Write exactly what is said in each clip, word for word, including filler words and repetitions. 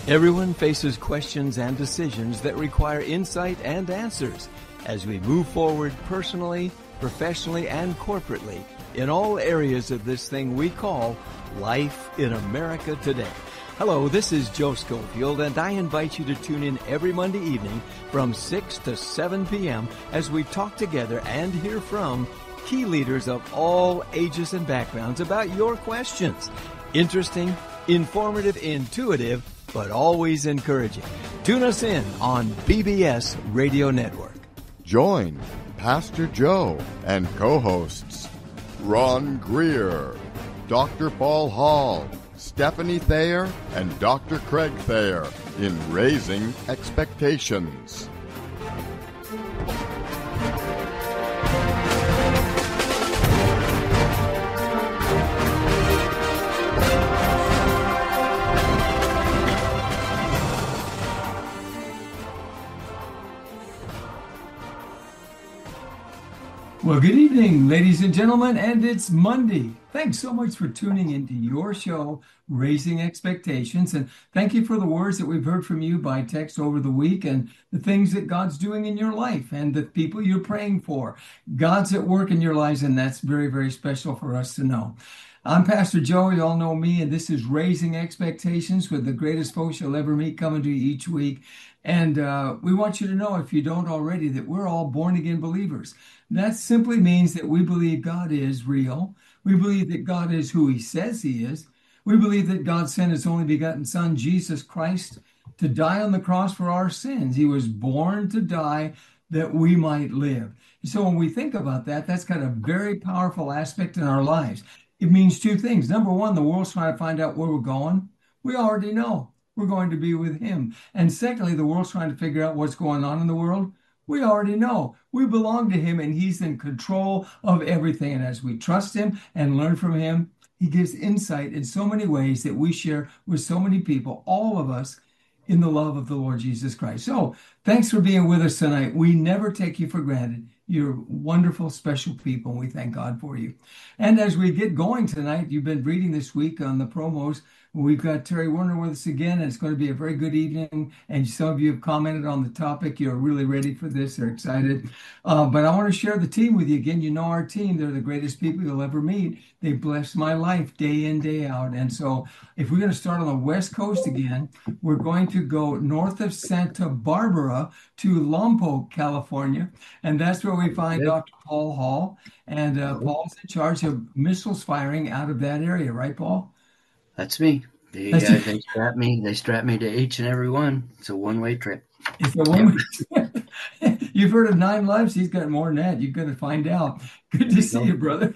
Everyone faces questions and decisions that require insight and answers as we move forward personally, professionally, and corporately in all areas of this thing we call life in America today. Hello, this is Joe Schofield, and I invite you to tune in every Monday evening from six to seven p.m. as we talk together and hear from key leaders of all ages and backgrounds about your questions. Interesting, informative, intuitive, but always encouraging. Tune us in on B B S Radio Network. Join Pastor Joe and co-hosts Ron Greer, Doctor Paul Hall, Stephanie Thayer, and Doctor Craig Thayer in Raising Expectations. Well, good evening, ladies and gentlemen, and it's Monday. Thanks so much for tuning into your show, Raising Expectations, and thank you for the words that we've heard from you by text over the week and the things that God's doing in your life and the people you're praying for. God's at work in your lives, and that's very, very special for us to know. I'm Pastor Joe. You all know me, and this is Raising Expectations with the greatest folks you'll ever meet coming to you each week. And uh, we want you to know, if you don't already, that we're all born-again believers. That simply means that we believe God is real. We believe that God is who he says he is. We believe that God sent his only begotten Son, Jesus Christ, to die on the cross for our sins. He was born to die that we might live. So when we think about that, that's got a very powerful aspect in our lives. It means two things. Number one, the world's trying to find out where we're going. We already know we're going to be with him. And secondly, the world's trying to figure out what's going on in the world. We already know we belong to him, and he's in control of everything. And as we trust him and learn from him, he gives insight in so many ways that we share with so many people, all of us, in the love of the Lord Jesus Christ. So thanks for being with us tonight. We never take you for granted. You're wonderful, special people, and we thank God for you. And as we get going tonight, you've been reading this week on the promos. We've got Terry Werner with us again, and it's going to be a very good evening. And some of you have commented on the topic. You're really ready for this. They're excited. Uh, but I want to share the team with you again. You know our team. They're the greatest people you'll ever meet. They bless my life day in, day out. And so if we're going to start on the West Coast again, we're going to go north of Santa Barbara to Lompoc, California. And that's where we find Doctor Paul Hall. And uh, Paul's in charge of missiles firing out of that area. Right, Paul? That's me. They, uh, they strap me. They strap me to each and every one. It's a one-way trip. It's a one-way trip. You've heard of nine lives. He's got more than that. You're going to find out. Good to see you, brother.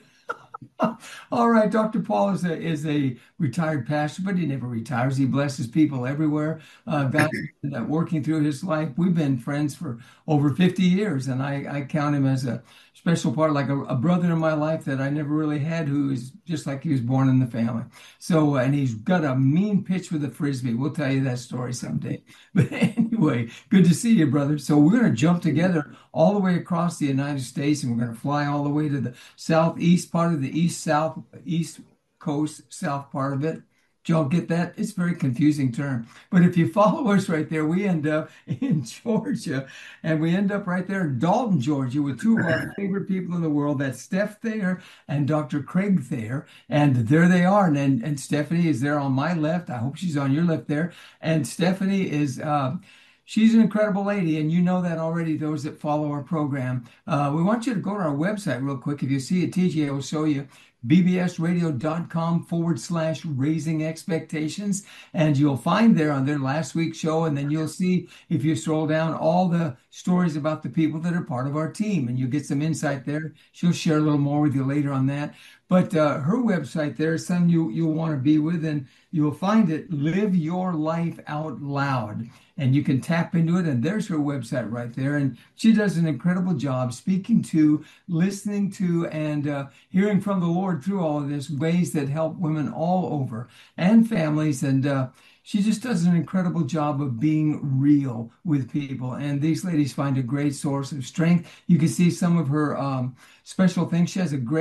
All right, Doctor Paul is a is a retired pastor, but he never retires. He blesses people everywhere. Uh, God's working through his life. We've been friends for over fifty years, and I, I count him as a special part, like a, a brother in my life that I never really had, who is just like he was born in the family. So, and he's got a mean pitch with a Frisbee. We'll tell you that story someday. But anyway, good to see you, brother. So we're going to jump together all the way across the United States, and we're going to fly all the way to the southeast part of the east, south, east coast, south part of it. Did y'all get that? It's a very confusing term. But if you follow us right there, we end up in Georgia, and we end up right there in Dalton, Georgia, with two of our favorite people in the world. That's Steph Thayer and Doctor Craig Thayer. And there they are. And, and, and Stephanie is there on my left. I hope she's on your left there. And Stephanie is... Uh, She's an incredible lady, and you know that already, those that follow our program. Uh, we want you to go to our website real quick. If you see it, T J will show you, bbsradio.com forward slash raising expectations. And you'll find there on their last week's show, and then you'll see, if you scroll down, all the stories about the people that are part of our team. And you'll get some insight there. She'll share a little more with you later on that. But uh, her website there is something you, you'll want to be with, and you'll find it, Live Your Life Out Loud. And you can tap into it, and there's her website right there. And she does an incredible job speaking to, listening to, and uh, hearing from the Lord through all of this, ways that help women all over and families. And uh, she just does an incredible job of being real with people. And these ladies find a great source of strength. You can see some of her um, special things. She has a great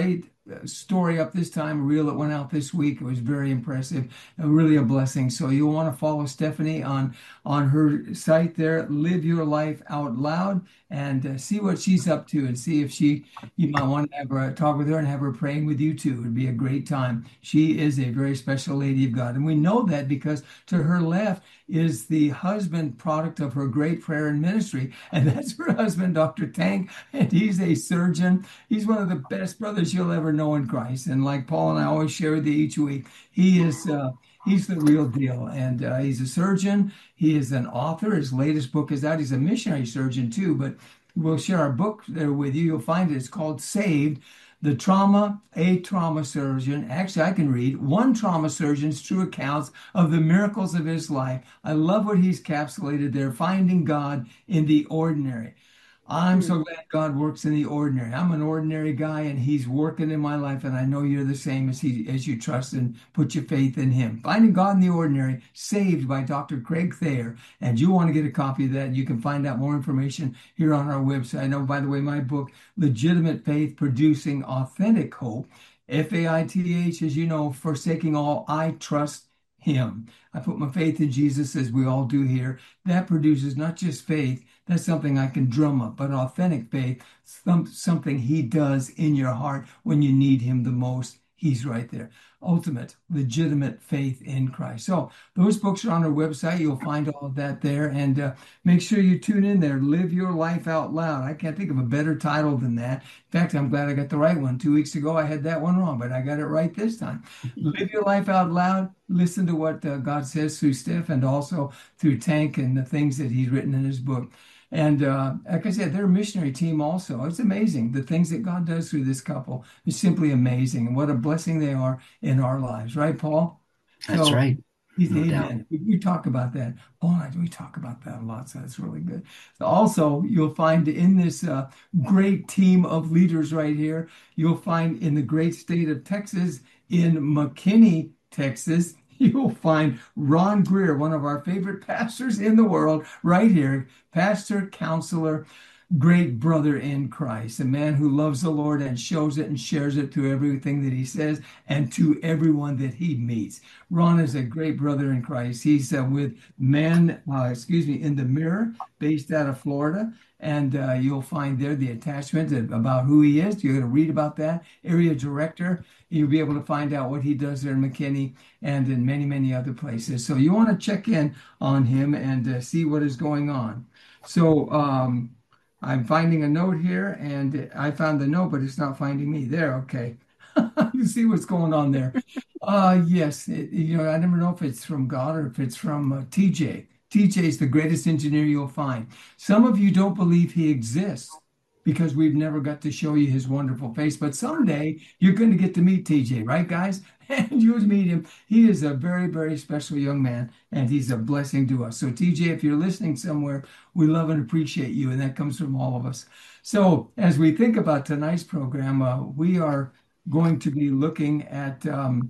story up this time, a reel that went out this week. It was very impressive, uh, really a blessing. So you'll want to follow Stephanie on on her site there, Live Your Life Out Loud, and uh, see what she's up to, and see if she you might want to have her talk with her and have her praying with you too. It'd be a great time. She is a very special lady of God, and we know that because to her left is the husband product of her great prayer and ministry, and that's her husband, Doctor Tank, and he's a surgeon. He's one of the best brothers you'll ever know in Christ, and like Paul and I always share with you each week, he is uh, he's the real deal, and uh, he's a surgeon. He is an author. His latest book is out. He's a missionary surgeon too, but we'll share our book there with you. You'll find it. It's called Saved. The trauma, a trauma surgeon. Actually, I can read one trauma surgeon's true accounts of the miracles of his life. I love what he's capsulated there, finding God in the ordinary. I'm so glad God works in the ordinary. I'm an ordinary guy, and he's working in my life, and I know you're the same as he as you trust and put your faith in him. Finding God in the Ordinary, Saved by Doctor Craig Thayer. And you want to get a copy of that, you can find out more information here on our website. I know, by the way, my book, Legitimate Faith Producing Authentic Hope, F A I T H, as you know, forsaking all, I trust him. I put my faith in Jesus, as we all do here. That produces not just faith, that's something I can drum up, but authentic faith, some, something he does in your heart when you need him the most. He's right there. Ultimate, legitimate faith in Christ. So those books are on our website. You'll find all of that there. And uh, make sure you tune in there. Live Your Life Out Loud. I can't think of a better title than that. In fact, I'm glad I got the right one. Two weeks ago, I had that one wrong, but I got it right this time. Live Your Life Out Loud. Listen to what uh, God says through Steph and also through Tank and the things that he's written in his book. And uh, like I said, they're a missionary team also. It's amazing. The things that God does through this couple is simply amazing. And what a blessing they are in our lives. Right, Paul? That's so, right. He's, No amen. We, we talk about that. Paul and I, we talk about that a lot, so that's really good. So also, you'll find in this uh, great team of leaders right here, you'll find in the great state of Texas, in McKinney, Texas, you'll find Ron Greer, one of our favorite pastors in the world, right here. Pastor, counselor, great brother in Christ, a man who loves the Lord and shows it and shares it to everything that he says and to everyone that he meets. Ron is a great brother in Christ. He's uh, with Men, uh, excuse me, in the Mirror, based out of Florida. And uh, you'll find there the attachment about who he is. You're going to read about that. Area director. You'll be able to find out what he does there in McKinney and in many, many other places. So you want to check in on him and uh, see what is going on. So um, I'm finding a note here, and I found the note, but it's not finding me. There, okay. You see what's going on there. Uh, yes, it, you know, I never know if it's from God or if it's from uh, T J. T J is the greatest engineer you'll find. Some of you don't believe he exists because we've never got to show you his wonderful face. But someday you're going to get to meet T J, right, guys? And you'll meet him. He is a very, very special young man, and he's a blessing to us. So, T J, if you're listening somewhere, we love and appreciate you, and that comes from all of us. So, as we think about tonight's program, uh, we are going to be looking at... Um,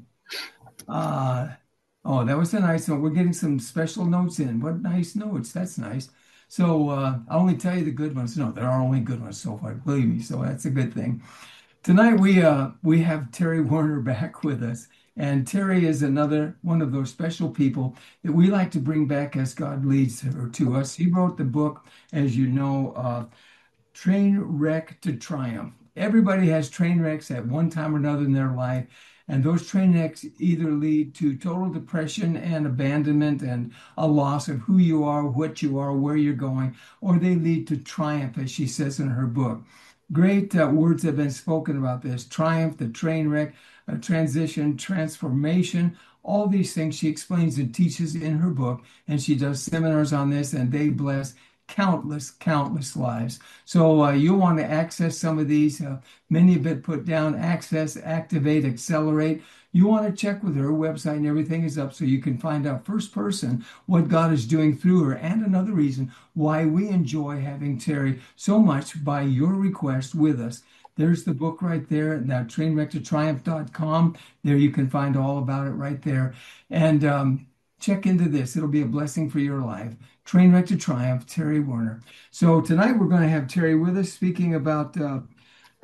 uh, Oh, that was a nice one. We're getting some special notes in. What nice notes. That's nice. So uh, I'll only tell you the good ones. No, there are only good ones so far, believe me. So that's a good thing. Tonight we uh, we have Terry Warner back with us. And Terry is another one of those special people that we like to bring back as God leads her to us. He wrote the book, as you know, uh, Train Wreck to Triumph. Everybody has train wrecks at one time or another in their life. And those train wrecks either lead to total depression and abandonment and a loss of who you are, what you are, where you're going, or they lead to triumph, as she says in her book. Great uh, words have been spoken about this. Triumph, the train wreck, uh, transition, transformation, all these things she explains and teaches in her book. And she does seminars on this, and they bless countless, countless lives. So uh, you'll want to access some of these. Uh, many have been put down. Access, activate, accelerate. You want to check with her website, and everything is up so you can find out first person what God is doing through her, and another reason why we enjoy having Terry so much by your request with us. There's the book right there, now train wreck to triumph dot com. There you can find all about it right there. And um, check into this. It'll be a blessing for your life. Train Wreck to Triumph, Terry Warner. So tonight we're going to have Terry with us speaking about uh,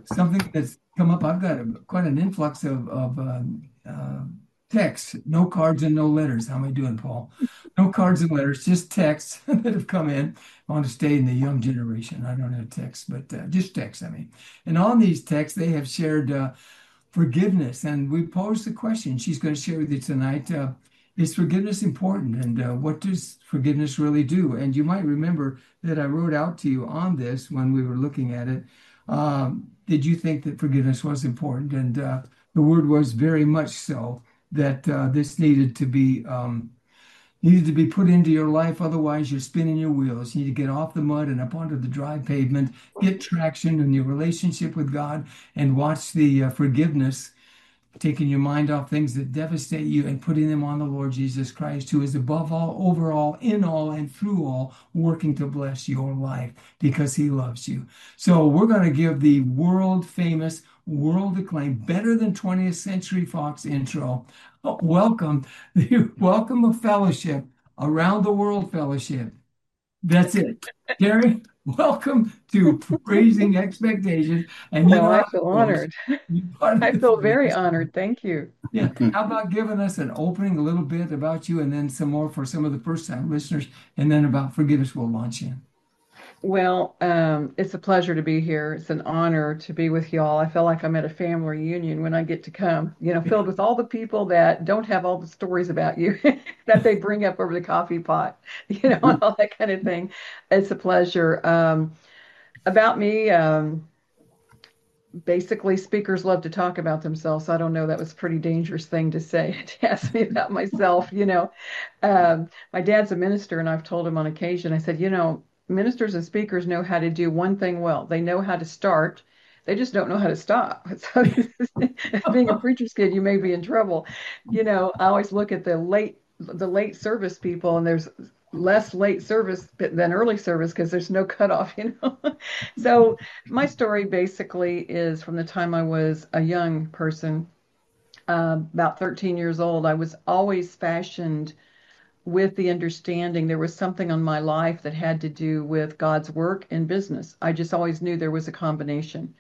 something that's come up. I've got a, quite an influx of, of uh, uh, texts, no cards and no letters. How am I doing, Paul? No cards and letters, just texts that have come in. I want to stay in the young generation. I don't have texts, but uh, just texts, I mean. And on these texts, they have shared uh, forgiveness. And we posed the question she's going to share with you tonight. Uh, is forgiveness important? And uh, what does forgiveness really do? And you might remember that I wrote out to you on this when we were looking at it. Um, did you think that forgiveness was important? And uh, the word was very much so, that uh, this needed to be um, needed to be put into your life. Otherwise, you're spinning your wheels. You need to get off the mud and up onto the dry pavement, get traction in your relationship with God, and watch the uh, forgiveness, taking your mind off things that devastate you and putting them on the Lord Jesus Christ, who is above all, over all, in all, and through all, working to bless your life because he loves you. So we're going to give the world famous, world acclaimed, better than twentieth Century Fox intro. Oh, welcome, welcome a fellowship, around the world fellowship. That's it. Terry, welcome to Raising Expectations. And you Well, know I how feel it goes. honored. You're part of I the feel very family. honored. Thank you. Yeah. How about giving us an opening, a little bit about you, and then some more for some of the first time listeners, and then about forgiveness we'll launch in. Well, um, it's a pleasure to be here. It's an honor to be with y'all. I feel like I'm at a family reunion when I get to come, you know, filled with all the people that don't have all the stories about you that they bring up over the coffee pot, you know, and all that kind of thing. It's a pleasure. Um, about me, um, basically speakers love to talk about themselves. So I don't know, that was a pretty dangerous thing to say to ask me about myself. You know, um, my dad's a minister, and I've told him on occasion, I said, you know, ministers and speakers know how to do one thing well. They know how to start. They just don't know how to stop. So being a preacher's kid, you may be in trouble. You know, I always look at the late the late service people, and there's less late service than early service because there's no cutoff, you know. So my story basically is from the time I was a young person, uh, about thirteen years old. I was always fashioned with the understanding there was something on my life that had to do with God's work and business. I just always knew there was a combination.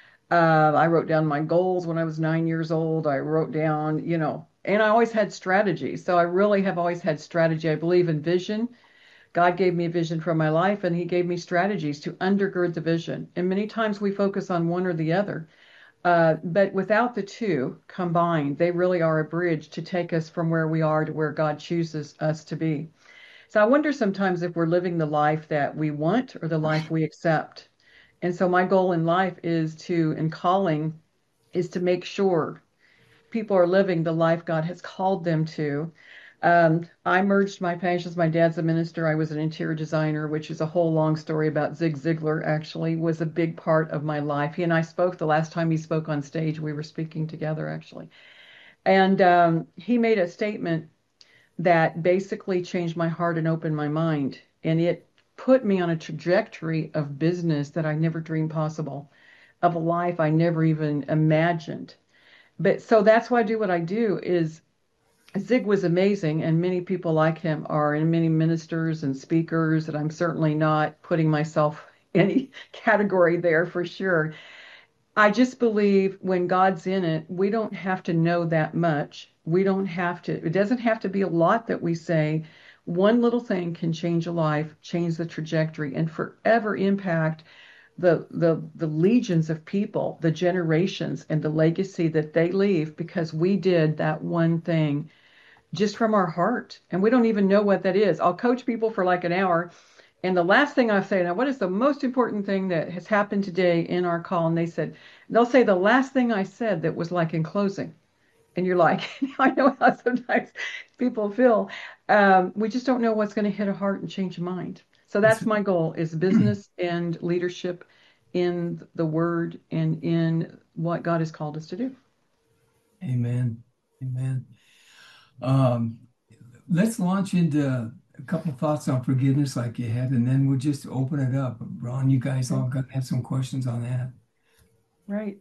Uh, I wrote down my goals when I was nine years old. I wrote down, you know, and I always had strategy. So I really have always had strategy. I believe in vision. God gave me a vision for my life, and he gave me strategies to undergird the vision. And many times we focus on one or the other. Uh, but without the two combined, they really are a bridge to take us from where we are to where God chooses us to be. So I wonder sometimes if we're living the life that we want or the life we accept. And so my goal in life is to, and calling, is to make sure people are living the life God has called them to. Um, I merged my passions. My dad's a minister. I was an interior designer, which is a whole long story about Zig Ziglar, actually, was a big part of my life. He and I spoke the last time he spoke on stage. We were speaking together, actually. And um, he made a statement that basically changed my heart and opened my mind. And it put me on a trajectory of business that I never dreamed possible, of a life I never even imagined. But so that's why I do what I do is Zig was amazing, and many people like him are, and many ministers and speakers, and I'm certainly not putting myself in any category there for sure. I just believe when God's in it, we don't have to know that much. We don't have to, it doesn't have to be a lot that we say. One little thing can change a life, change the trajectory, and forever impact the the the legions of people, the generations, and the legacy that they leave because we did that one thing just from our heart. And we don't even know what that is. I'll coach people for like an hour. And the last thing I say, now, what is the most important thing that has happened today in our call? And they said, they'll say the last thing I said that was like in closing. And you're like, I know how sometimes people feel. Um, we just don't know what's going to hit a heart and change a mind. So that's my goal is business and leadership in the word and in what God has called us to do. Amen. Amen. Um, let's launch into a couple of thoughts on forgiveness like you had, and then we'll just open it up. Ron, you guys all got have some questions on that. Right.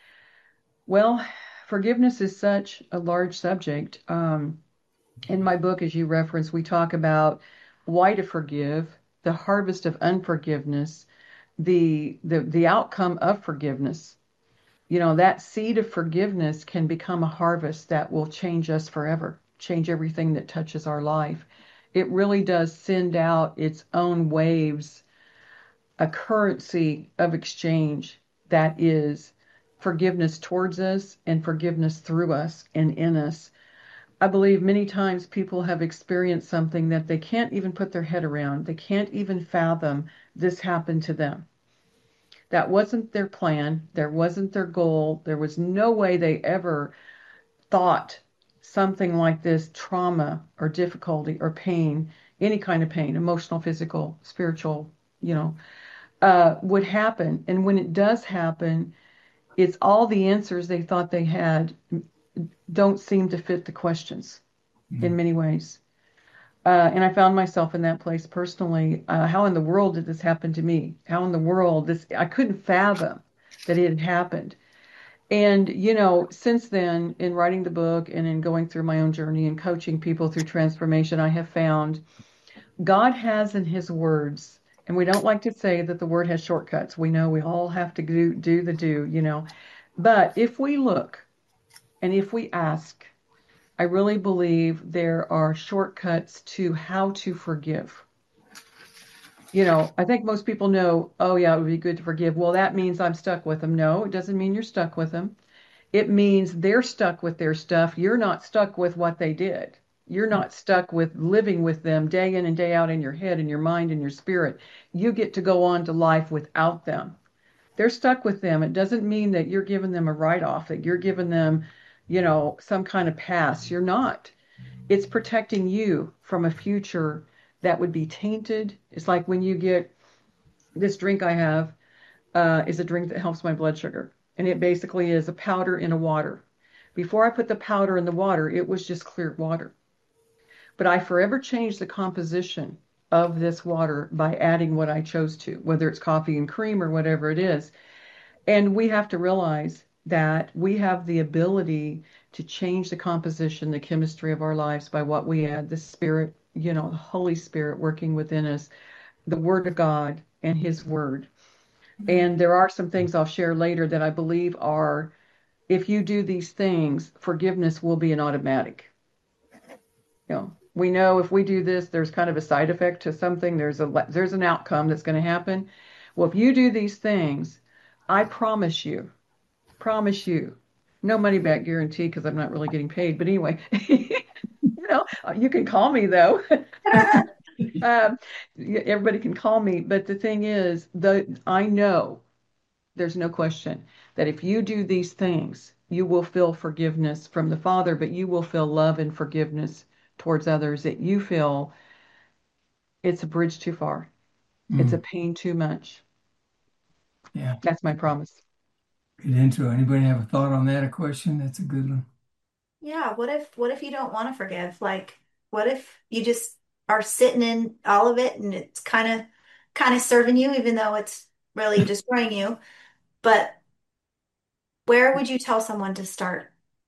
Well, forgiveness is such a large subject. Um, in my book, as you referenced, we talk about why to forgive, the harvest of unforgiveness, the the the outcome of forgiveness. You know, that seed of forgiveness can become a harvest that will change us forever, change everything that touches our life. It really does send out its own waves, a currency of exchange that is forgiveness towards us and forgiveness through us and in us. I believe many times people have experienced something that they can't even put their head around. They can't even fathom this happened to them. That wasn't their plan. There wasn't their goal. There was no way they ever thought something like this trauma or difficulty or pain, any kind of pain, emotional, physical, spiritual, you know, uh, would happen. And when it does happen, it's all the answers they thought they had don't seem to fit the questions mm-hmm. in many ways. Uh, and I found myself in that place personally. Uh, how in the world did this happen to me? How in the world this? I couldn't fathom that it had happened. And, you know, since then, in writing the book and in going through my own journey and coaching people through transformation, I have found God has in his words, and we don't like to say that the word has shortcuts. We know we all have to do, do the do, you know. But if we look and if we ask, I really believe there are shortcuts to how to forgive. You know, I think most people know, oh, yeah, it would be good to forgive. Well, that means I'm stuck with them. No, it doesn't mean you're stuck with them. It means they're stuck with their stuff. You're not stuck with what they did. You're not stuck with living with them day in and day out in your head and your mind and your spirit. You get to go on to life without them. They're stuck with them. It doesn't mean that you're giving them a write-off, that you're giving them, you know, some kind of pass. You're not. It's protecting you from a future that would be tainted. It's like when you get this drink I have uh, is a drink that helps my blood sugar. And it basically is a powder in a water. Before I put the powder in the water, it was just clear water. But I forever changed the composition of this water by adding what I chose to, whether it's coffee and cream or whatever it is. And we have to realize that we have the ability to change the composition, the chemistry of our lives by what we add, the Spirit, you know, the Holy Spirit working within us, the Word of God and His Word. And there are some things I'll share later that I believe are, if you do these things, forgiveness will be an automatic. You know, we know if we do this, there's kind of a side effect to something. There's a there's an outcome that's going to happen. Well, if you do these things, I promise you, promise you, no money back guarantee because I'm not really getting paid. But anyway, you know, you can call me though. um, everybody can call me. But the thing is, the I know there's no question that if you do these things, you will feel forgiveness from the Father, but you will feel love and forgiveness towards others that you feel it's a bridge too far. Mm. It's a pain too much. Yeah. That's my promise. Get into it. Anybody have a thought on that, a question? That's a good one. Yeah. What if, what if you don't want to forgive? Like, what if you just are sitting in all of it and it's kind of, kind of serving you, even though it's really destroying you? But where would you tell someone to start?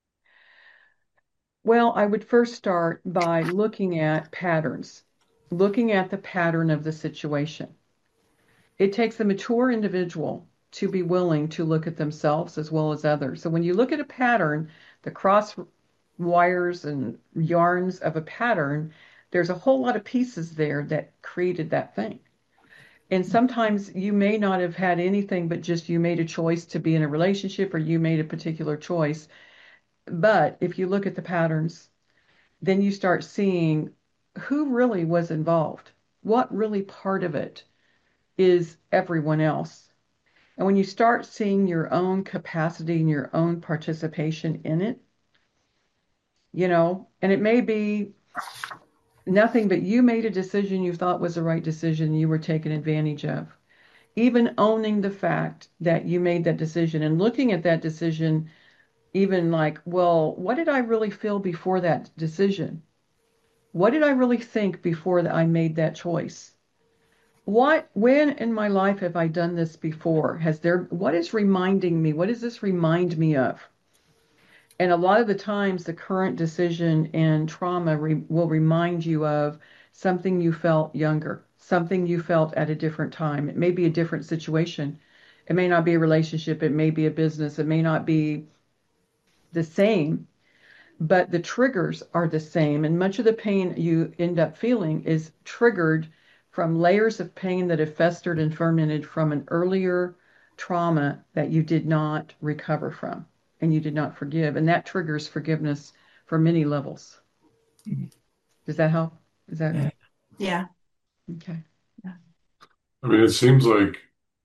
Well, I would first start by looking at patterns, looking at the pattern of the situation. It takes a mature individual to be willing to look at themselves as well as others. So when you look at a pattern, the cross wires and yarns of a pattern, there's a whole lot of pieces there that created that thing. And sometimes you may not have had anything, but just you made a choice to be in a relationship or you made a particular choice. But if you look at the patterns, then you start seeing who really was involved. What really part of it is everyone else. And when you start seeing your own capacity and your own participation in it, you know, and it may be nothing, but you made a decision you thought was the right decision you were taken advantage of. Even owning the fact that you made that decision and looking at that decision even like, well, what did I really feel before that decision? What did I really think before that I made that choice? What, when in my life have I done this before? Has there, what is reminding me? What does this remind me of? And a lot of the times the current decision and trauma re, will remind you of something you felt younger, something you felt at a different time. It may be a different situation. It may not be a relationship, it may be a business, it may not be the same, but the triggers are the same. And much of the pain you end up feeling is triggered from layers of pain that have festered and fermented from an earlier trauma that you did not recover from and you did not forgive. And that triggers forgiveness for many levels. Does that help? Is that Yeah. okay? Yeah. I mean, it seems like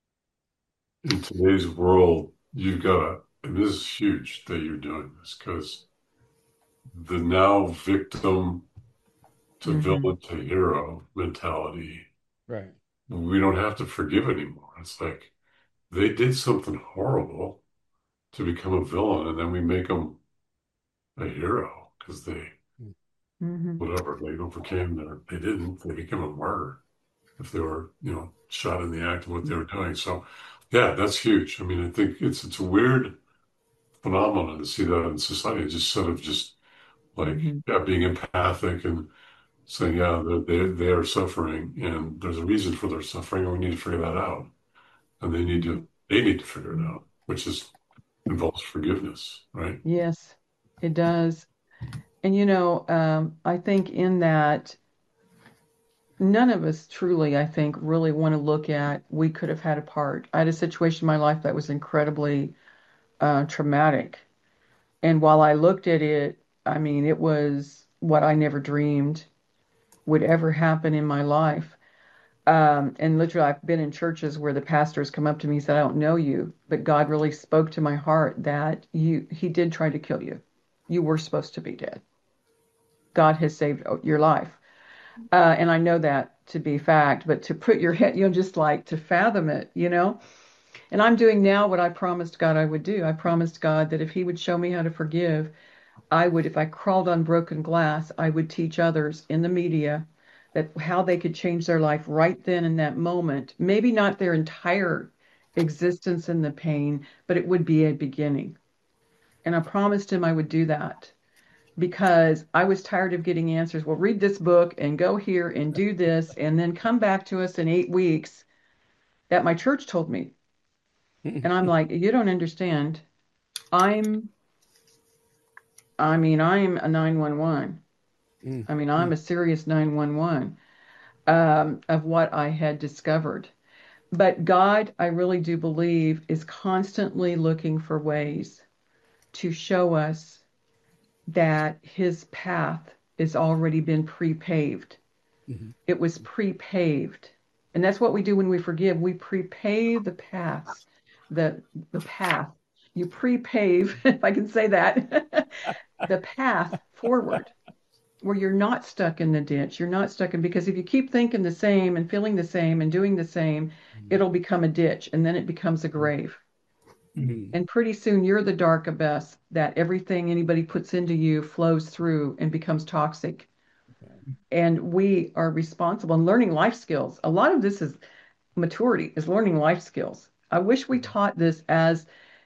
in today's world, you've got to, and this is huge that you're doing this, because the now victim to Mhm. villain to hero mentality, Right. we don't have to forgive anymore. It's like they did something horrible to become a villain, and then we make them a hero because they, Mhm. whatever, they overcame their, they didn't, they became a martyr if they were, you know, shot in the act of what they were doing. So, yeah, that's huge. I mean, I think it's it's a weird phenomenon to see that in society, just sort of just like Mhm. yeah, being empathic and saying, yeah, they're, they they are suffering, and there's a reason for their suffering, and we need to figure that out, and they need to they need to figure it out, which is involves forgiveness, right? Yes, it does. And you know, um, I think in that, none of us truly, I think, really want to look at we could have had a part. I had a situation in my life that was incredibly uh, traumatic. And while I looked at it, I mean, it was what I never dreamed would ever happen in my life. Um, and literally, I've been in churches where the pastors come up to me and said, I don't know you, but God really spoke to my heart that you, he did try to kill you. You were supposed to be dead. God has saved your life. Uh, and I know that to be fact, but to put your head, you know, just like to fathom it, you know, and I'm doing now what I promised God I would do. I promised God that if he would show me how to forgive, I would, if I crawled on broken glass, I would teach others in the media that how they could change their life right then in that moment. Maybe not their entire existence in the pain, but it would be a beginning. And I promised him I would do that because I was tired of getting answers. Well, read this book and go here and do this, and then come back to us in eight weeks that my church told me. And I'm like, you don't understand. I'm, I mean, I'm a nine one one. Mm. I mean, I'm a serious nine one one um, of what I had discovered. But God, I really do believe, is constantly looking for ways to show us that his path has already been pre-paved. Mhm. It was pre-paved. And that's what we do when we forgive. We pre-pave the paths, the the path. You pre-pave, if I can say that, the path forward where you're not stuck in the ditch. You're not stuck in, because if you keep thinking the same and feeling the same and doing the same, it'll become a ditch and then it becomes a grave. Mhm. And pretty soon you're the dark abyss that everything anybody puts into you flows through and becomes toxic. And we are responsible in learning life skills. A lot of this is maturity, is learning life skills. I wish we taught this as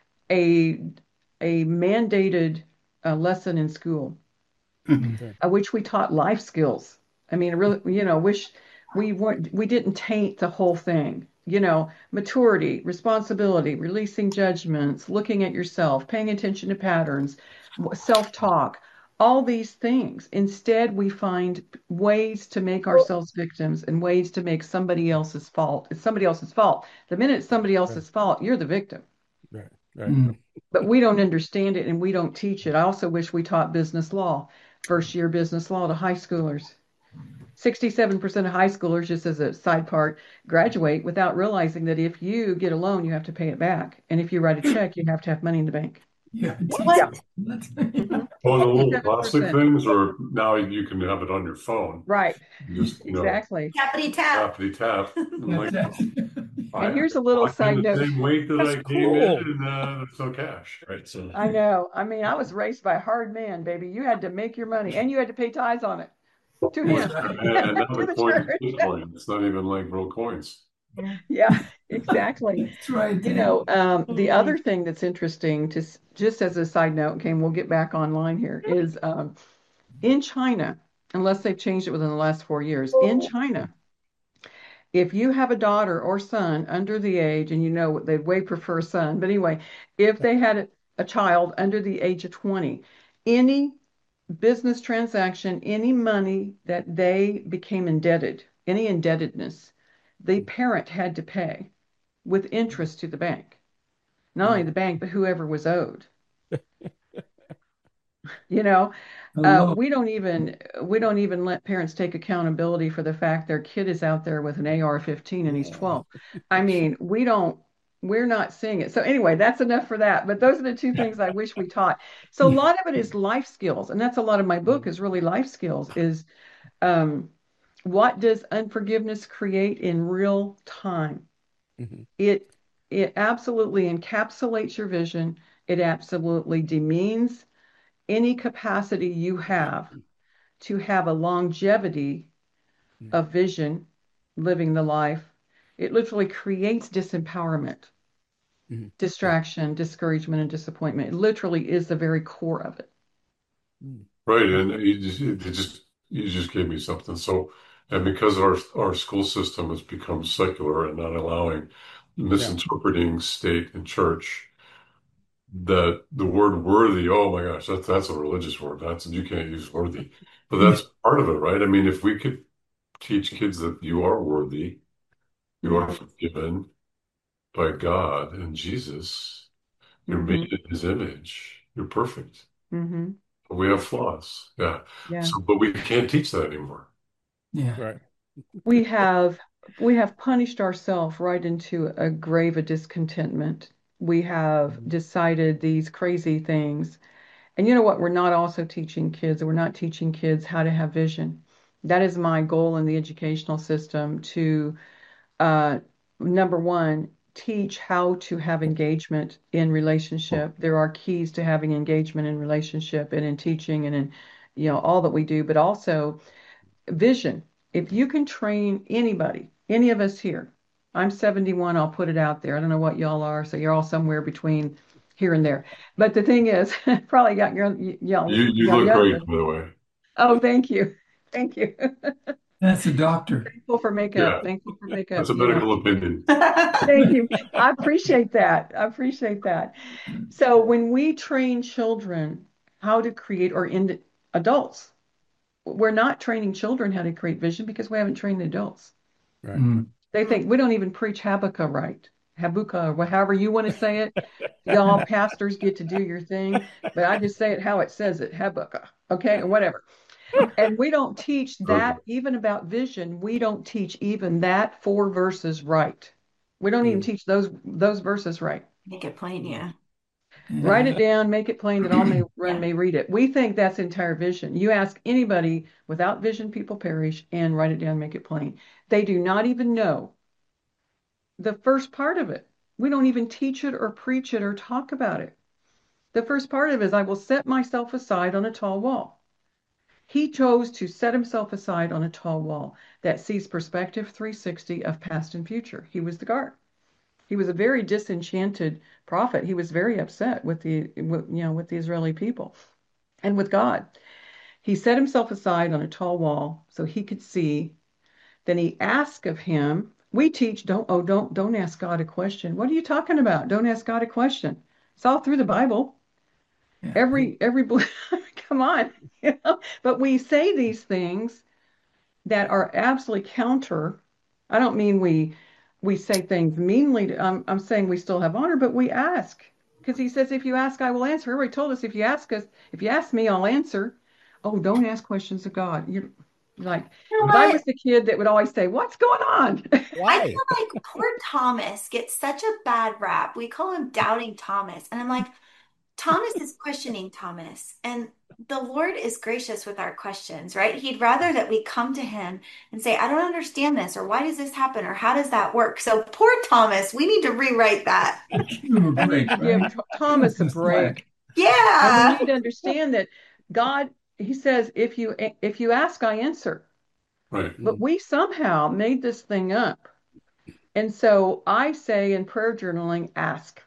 a a mandated uh, lesson in school. Okay. I wish we taught life skills. I mean, I really, you know, wish we weren't, we didn't taint the whole thing. You know, maturity, responsibility, releasing judgments, looking at yourself, paying attention to patterns, self-talk, all these things. Instead, we find ways to make ourselves victims and ways to make somebody else's fault. It's somebody else's fault. The minute it's somebody Right. else's fault, you're the victim. Right. Right. Mm. But we don't understand it and we don't teach it. I also wish we taught business law, first year business law to high schoolers. sixty-seven percent of high schoolers, just as a side part, graduate without realizing that if you get a loan, you have to pay it back. And if you write a check, you have to have money in the bank. Yeah, teach What? that. Mhm. Oh, the little sixty-seven plastic percent. things, or now you can have it on your phone. Right. You just, you know, Exactly. Tappity tap. tappity tap. I'm like, That's- I And here's a little walked in side the note. same weight that That's I came in, cool. and uh, there's no cash, right? So, I know. I mean, I was raised by a hard man, baby. You had to make your money and you had to pay tithes on it to him, and, and now to the the coin is church. Bitcoin. It's not even like real coins. Yeah, exactly. That's right. You know, um, the other thing that's interesting, to s- just as a side note, okay, and we'll get back online here, is um, in China, unless they've changed it within the last four years, in China, If you have a daughter or son under the age, and you know they way prefer son, but anyway, if they had a, a child under the age of twenty, any business transaction, any money that they became indebted, any indebtedness, the parent had to pay with interest to the bank. Not only the bank, but whoever was owed. You know, uh, we don't even we don't even let parents take accountability for the fact their kid is out there with an A R fifteen and he's twelve. I mean, we don't we're not seeing it. So anyway, that's enough for that. But those are the two things I wish we taught. So a lot of it is life skills, and that's a lot of my book is really life skills. Is um, what does unforgiveness create in real time? Mm-hmm. It it absolutely encapsulates your vision. It absolutely demeans any capacity you have to have a longevity of vision, living the life. It literally creates disempowerment, mm-hmm. distraction, discouragement, and disappointment. It literally is the very core of it. Right, and you just, it just you just gave me something. So, and because our our school system has become secular and not allowing misinterpreting yeah. state and church, that the word worthy, oh my gosh, that's that's a religious word. That's you can't use worthy, but that's part of it, right? I mean, if we could teach kids that you are worthy, you are forgiven by God and Jesus, you're mm-hmm. made in His image, you're perfect. Mm-hmm. We have flaws, yeah. yeah. So, but we can't teach that anymore. Yeah, right. we have we have punished ourselves right into a grave of discontentment. We have decided these crazy things. And you know what? We're not also teaching kids, we're not teaching kids how to have vision. That is my goal in the educational system to, uh, number one, teach how to have engagement in relationship. There are keys to having engagement in relationship and in teaching and in, you know, all that we do, but also vision. If you can train anybody, any of us here, I'm seventy-one, I'll put it out there. I don't know what y'all are, so you're all somewhere between here and there. But the thing is, probably got your y'all. You you y'all look younger. great, by the way. Oh, thank you. Thank you. That's a doctor. Thankful for makeup. Yeah. Thankful for makeup. That's a medical know. opinion. Thank you. I appreciate that. I appreciate that. So when we train children how to create, or in adults, we're not training children how to create vision because we haven't trained the adults. Right. Mm. They think we don't even preach Habakkuk right. Habakkuk, or however you want to say it. Y'all pastors get to do your thing, but I just say it how it says it, Habakkuk. Okay, or whatever. And we don't teach that even about vision. We don't teach even that four verses right. We don't even teach those those verses right. Make it plain, yeah. Write it down, make it plain that all may run may read it. We think that's entire vision. You ask anybody, without vision people perish, and write it down, make it plain. They do not even know the first part of it. We don't even teach it or preach it or talk about it. The first part of it is, I will set myself aside on a tall wall. He chose to set himself aside on a tall wall that sees perspective three sixty of past and future. He was the guard. He was a very disenchanted prophet. He was very upset with the, with, you know, with the Israeli people and with God. He set himself aside on a tall wall so he could see. Then he asked of him. We teach, don't, oh, don't, don't ask God a question. What are you talking about? Don't ask God a question. It's all through the Bible. Yeah. Every, every, come on. You know? But we say these things that are absolutely counter. I don't mean we, we say things meanly. To, I'm, I'm saying we still have honor, but we ask. Because he says, if you ask, I will answer. Everybody told us, if you ask us, if you ask me, I'll answer. Oh, don't ask questions of God. You're, Like, you know but I was the kid that would always say, what's going on? Why? I feel like poor Thomas gets such a bad rap. We call him Doubting Thomas. And I'm like, Thomas is questioning Thomas. And the Lord is gracious with our questions, right? He'd rather that we come to him and say, I don't understand this, or why does this happen, or how does that work? So poor Thomas, we need to rewrite that. Break, right? Give Thomas a break. Yeah. And we need to understand that God, he says, if you if you ask, I answer. Right. But we somehow made this thing up. And so I say in prayer journaling, ask.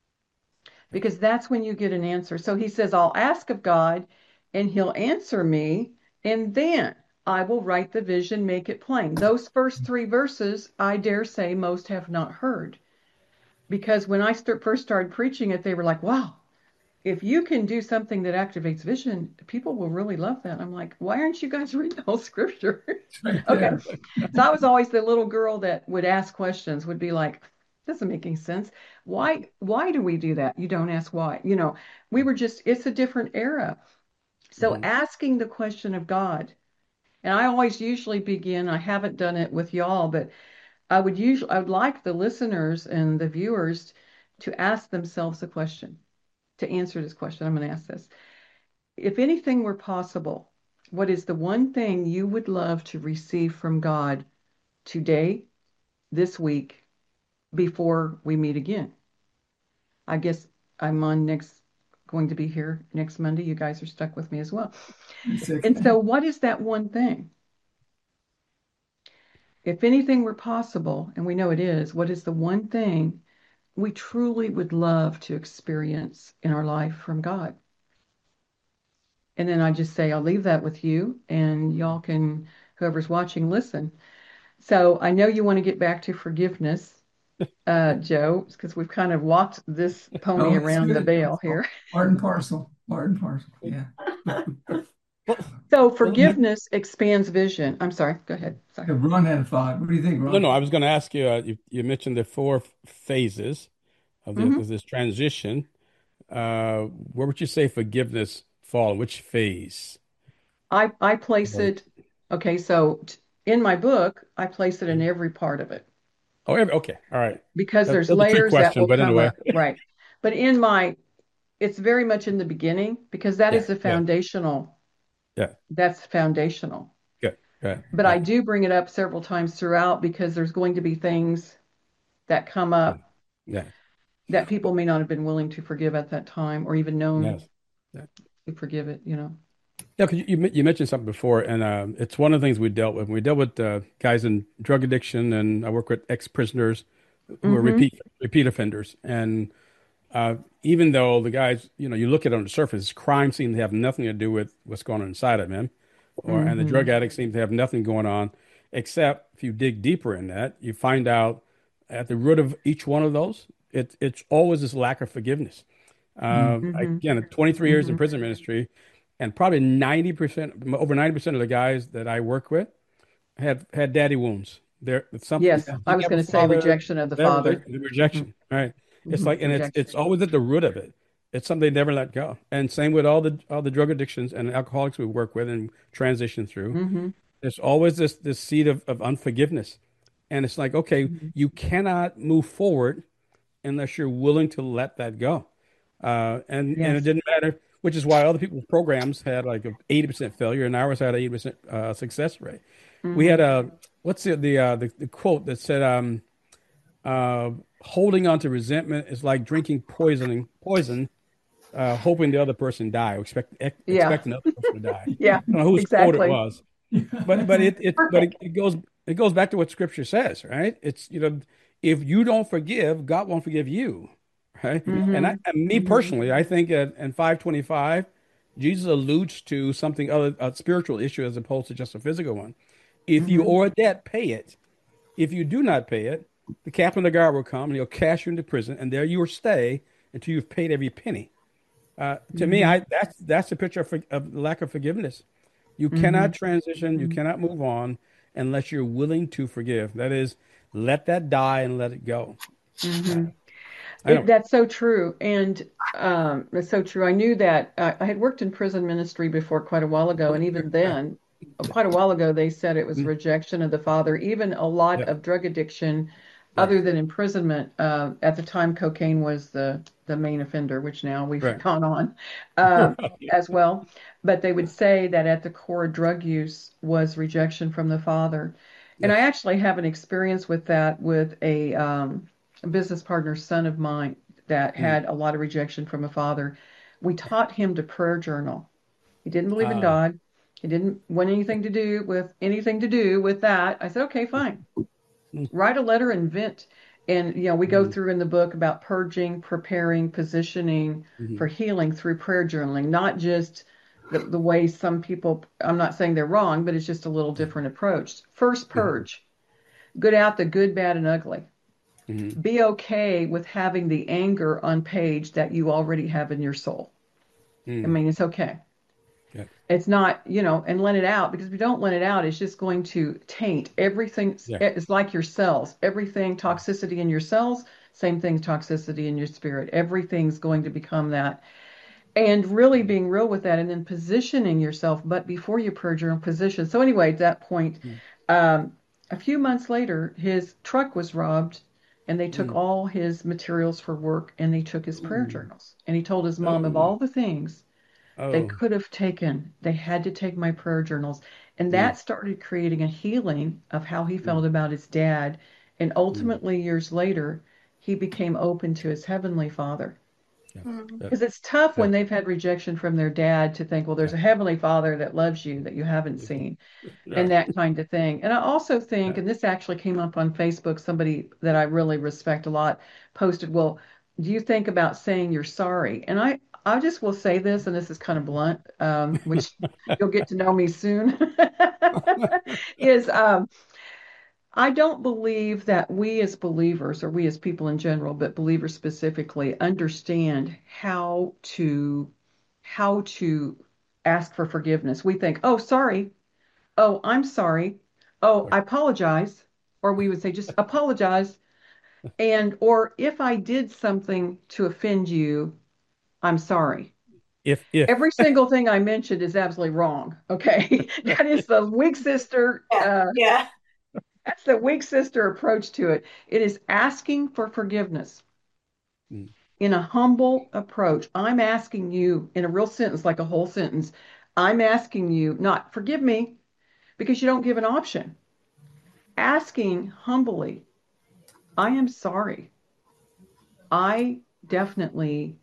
Because that's when you get an answer. So he says, I'll ask of God and he'll answer me. And then I will write the vision, make it plain. Those first three verses, I dare say most have not heard. Because when I start, first started preaching it, they were like, wow, if you can do something that activates vision, people will really love that. I'm like, why aren't you guys reading the whole scripture? Right Okay. there. So I was always the little girl that would ask questions, would be like, doesn't make any sense. Why, why do we do that? You don't ask why. You know, we were just, it's a different era. So Mhm. asking the question of God, and I always usually begin, I haven't done it with y'all, but I would usually, I would like the listeners and the viewers to ask themselves a question, to answer this question. I'm going to ask this. If anything were possible, what is the one thing you would love to receive from God today, this week, before we meet again? I guess I'm on next, going to be here next Monday. You guys are stuck with me as well. Six. And so what is that one thing? If anything were possible, and we know it is, what is the one thing we truly would love to experience in our life from God? And then I just say, I'll leave that with you, and y'all can, whoever's watching, listen. So I know you want to get back to forgiveness, uh, Joe, because we've kind of walked this Oh, pony that's around the good. bale Oh, here. part and parcel. Part and parcel. Yeah. Well, So well, let me- forgiveness expands vision. I'm sorry, go ahead. Sorry. Yeah, Ron had a thought. What do you think, no, Ron? no. I was going to ask you, uh, you. You mentioned the four phases of this, Mhm. of this transition. Uh, where would you say forgiveness fall? Which phase? I, I place Well, it, okay, so t- in my book, I place it in every part of it Oh, every- okay. All right. because That, there's that's a trick layers that question, will but come anyway. up, right? But in my, it's very much in the beginning because that Yeah, is the yeah, foundational, yeah. that's foundational. Good, good. But Yeah, I do bring it up several times throughout because there's going to be things that come yeah, up yeah. that people Well, may not have been willing to forgive at that time or even known yes. Yeah. to forgive it, you know. Yeah, 'cause you, you men- you mentioned something before, and um, it's one of the things we dealt with. We dealt with uh, guys in drug addiction, and I work with ex-prisoners who are Mm-hmm. repeat repeat offenders. And uh, even though the guys, you know, you look at it on the surface, crime seems to have nothing to do with what's going on inside of them, or and the Mm-hmm. drug addicts seem to have nothing going on, except if you dig deeper in that, you find out at the root of each one of those, it, it's always this lack of forgiveness. Uh, Mm-hmm. again, twenty-three years in Mm-hmm. prison ministry, and probably ninety percent, over ninety percent of the guys that I work with had had daddy wounds. There, something Yes, Yeah. I didn't was have a going to say father, rejection of the their father. relation, the Mm-hmm. rejection, right? It's Mm-hmm. like, and it's Rejection. it's always at the root of it. It's something they never let go. And same with all the all the drug addictions and alcoholics we work with and transition through. Mm-hmm. There's always this this seed of, of unforgiveness. And it's like, okay, Mm-hmm. you cannot move forward unless you're willing to let that go. Uh, and and it Yes. didn't matter, which is why other people's programs had like a eighty percent failure, and ours had an eighty percent uh, success rate. We had Mm-hmm. a what's the the, uh, the the quote that said, um, uh, "Holding on to resentment is like drinking poisoning poison, uh, hoping the other person die, or expect ex- Yeah. expecting the other person to die." Yeah. I don't know whose quote it Exactly. was, but but it it but it, Perfect. it goes it goes back to what Scripture says, right? It's you know, if you don't forgive, God won't forgive you, right? And I Mm-hmm. and me Mm-hmm. personally, I think at, in five twenty-five, Jesus alludes to something other a spiritual issue as opposed to just a physical one. If you Mm-hmm. owe a debt, pay it. If you do not pay it, the captain of the guard will come and he'll cast you into prison, and there you will stay until you've paid every penny. Uh, to me, Mm-hmm. I that's that's a picture of, for- of lack of forgiveness. You Mm-hmm. cannot transition, you Mm-hmm. cannot move on unless you're willing to forgive. That is, let that die and let it go. Mm-hmm. I It, know. that's so true. And um, it's so true. I knew that uh, I had worked in prison ministry before quite a while ago. And even then, uh, quite a while ago, they said it was Mm, rejection of the father, even a lot yeah, of drug addiction, yeah, other than imprisonment. Uh, at the time, cocaine was the, the main offender, which now we've right. gone on uh, Right. as well. But they would say that at the core, drug use was rejection from the father. And I Yes. actually have an experience with that with a, um, a business partner, son of mine, that Mm. had a lot of rejection from a father. We taught him to prayer journal. He didn't believe in Uh, God. He didn't want anything to do with anything to do with that. I said, okay, fine. mm, Write a letter and vent. And, you know, we go mm, through in the book about purging, preparing, positioning mhm, for healing through prayer journaling, not just the, the way some people, I'm not saying they're wrong, but it's just a little different approach. First, purge, good out the good, bad, and ugly. Mm-hmm. Be okay with having the anger on page that you already have in your soul. Mm. I mean, it's okay. Yeah. It's not, you know, and let it out, because if you don't let it out, it's just going to taint everything. Yeah. It's like your cells, everything, toxicity in your cells, same thing, toxicity in your spirit. Everything's going to become that. And really being real with that, and then positioning yourself, but before you purge your own position. So anyway, at that point, Mm. um, a few months later, his truck was robbed, and they took Mm. all his materials for work, and they took his prayer Ooh. journals. And he told his mom of Oh. all the things they Oh. could have taken, they had to take my prayer journals. And Mm. that started creating a healing of how he felt Mm. about his dad. And Mm. ultimately, years later, he became open to his heavenly father. Yeah. Mm. Yeah. Because it's tough Yeah. when they've had rejection from their dad to think, well, there's Yeah. a heavenly father that loves you that you haven't seen, Yeah. and that kind of thing. And I also think, Yeah. and this actually came up on Facebook, somebody that I really respect a lot posted, well, do you think about saying you're sorry? And I, I just will say this, and this is kind of blunt, um, which you'll get to know me soon, is um, I don't believe that we as believers, or we as people in general, but believers specifically, understand how to how to ask for forgiveness. We think, oh, sorry. Oh, I'm sorry. Oh, I apologize. Or we would say, just apologize. And, or if I did something to offend you, I'm sorry. If if Every single thing I mentioned is absolutely wrong. Okay. That is the weak sister. Yeah. Uh, Yeah. that's the weak sister approach to it. It is asking for forgiveness Mm. in a humble approach. I'm asking you in a real sentence, like a whole sentence. I'm asking you, not forgive me, because you don't give an option. Asking humbly, I am sorry. I definitely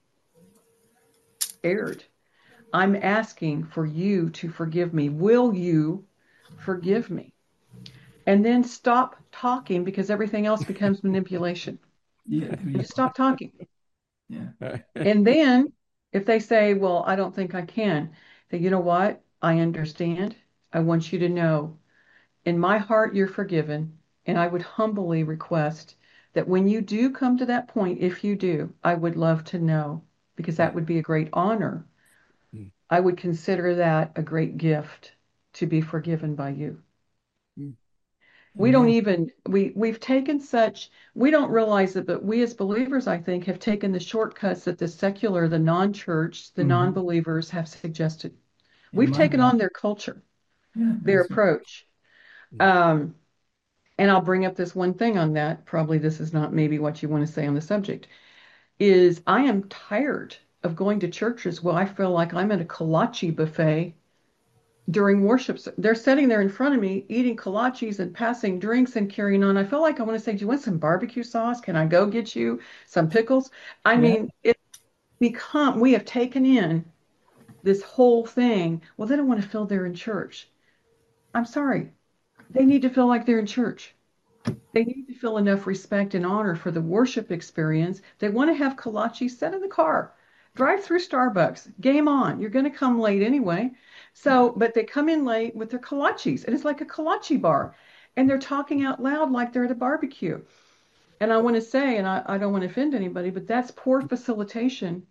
erred. I'm asking for you to forgive me. Will you forgive me? And then stop talking, because everything else becomes manipulation. Yeah. And just stop talking. Yeah. And then if they say, well, I don't think I can, then you know what? I understand. I want you to know in my heart you're forgiven. And I would humbly request that when you do come to that point, if you do, I would love to know, because that would be a great honor. Mm. I would consider that a great gift to be forgiven by you. Mm. We don't Amen. even, we, we've taken such, we don't realize it, but we as believers, I think, have taken the shortcuts that the secular, the non-church, the Mhm. non-believers have suggested. In We've my taken view. on their culture, Yeah, their that's right. approach. Mm. Um, and I'll bring up this one thing on that. Probably this is not maybe what you want to say on the subject, is I am tired of going to churches where I feel like I'm at a kolache buffet during worship. They're sitting there in front of me eating kolaches and passing drinks and carrying on. I feel like I want to say, do you want some barbecue sauce? Can I go get you some pickles? I Yeah. mean, it's become, we have taken in this whole thing. Well, they don't want to feel they're in church. I'm sorry. They need to feel like they're in church. They need to feel enough respect and honor for the worship experience. They want to have kolache, set in the car, drive through Starbucks, game on. You're going to come late anyway. So, but they come in late with their kolaches, and it's like a kolache bar, and they're talking out loud like they're at a barbecue. And I want to say, and I, I don't want to offend anybody, but that's poor facilitation